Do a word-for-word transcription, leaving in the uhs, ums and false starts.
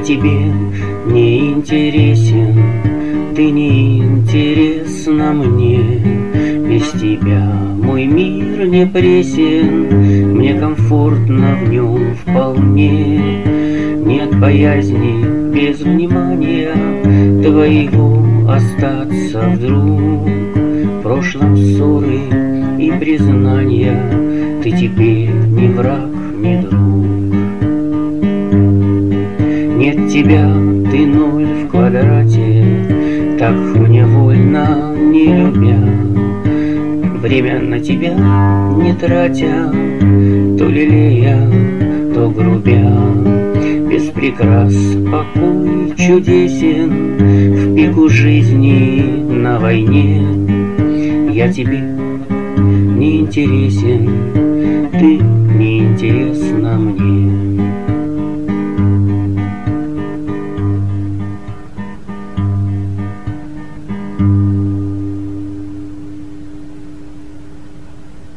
тебе не интересен, ты не интересна мне. Без тебя мой мир не пресен, мне комфортно в нем вполне. Нет боязни без внимания твоего остаться вдруг. В прошлом ссоры и признания, ты теперь не враг, не друг. Нет тебя, ты ноль в квадрате, так мне вольно, не любя. Время на тебя не тратя, то лелея, то грубя. Без прикрас покой чудесен, в пику жизни на войне. Я тебе не интересен, ты не интересна мне.